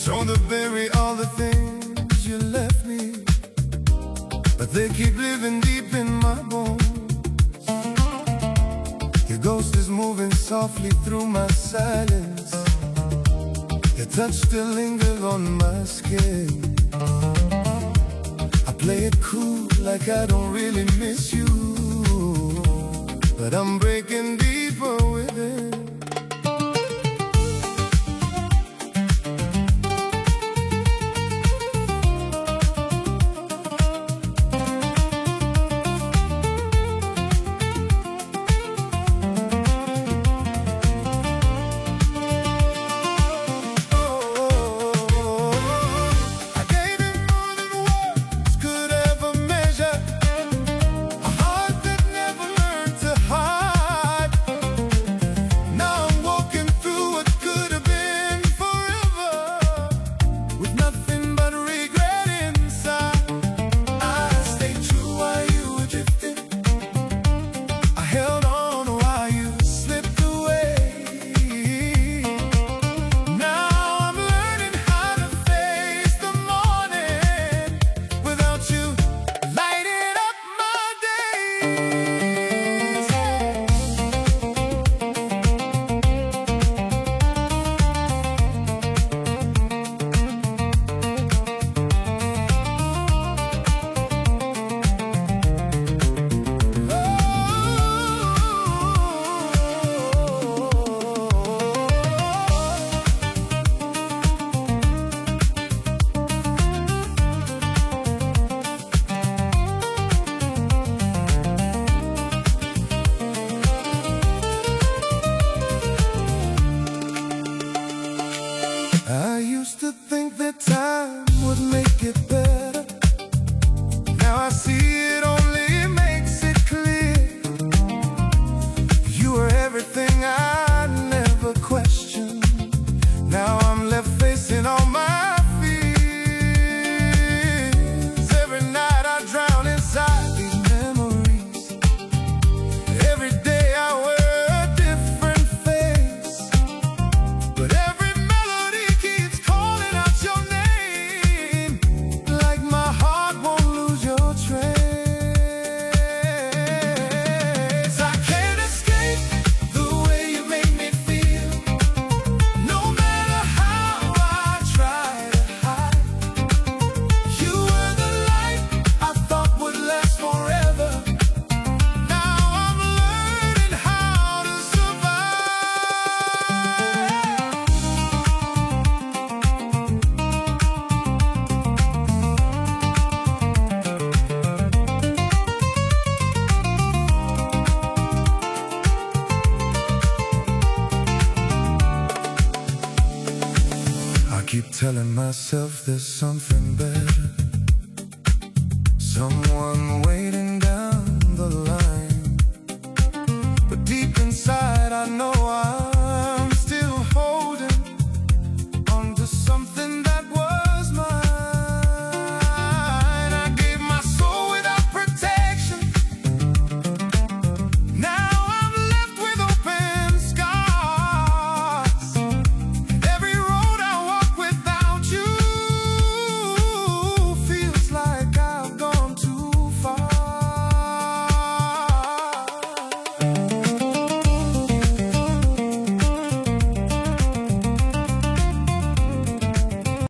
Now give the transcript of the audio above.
Trying to bury all the things you left me, but they keep living deep in my bones. Your ghost is moving softly through my silence. Your touch still lingers on my skin. I play it cool like I don't really miss you, but I'm breaking deeper within. I used to think that time would make it better. Now I see it only makes it clear. You were everything I never questioned. Now I'm left facing all my fears. Every night I drown inside these memories. Every day I wear a different face, but every melody keeps calling out your name, like my heart won't lose your trace. I can't escape the way you make me feel, no matter how I try to hide. You were the light I thought would last forever. Now I'm learning how to I keep telling myself there's something better, someone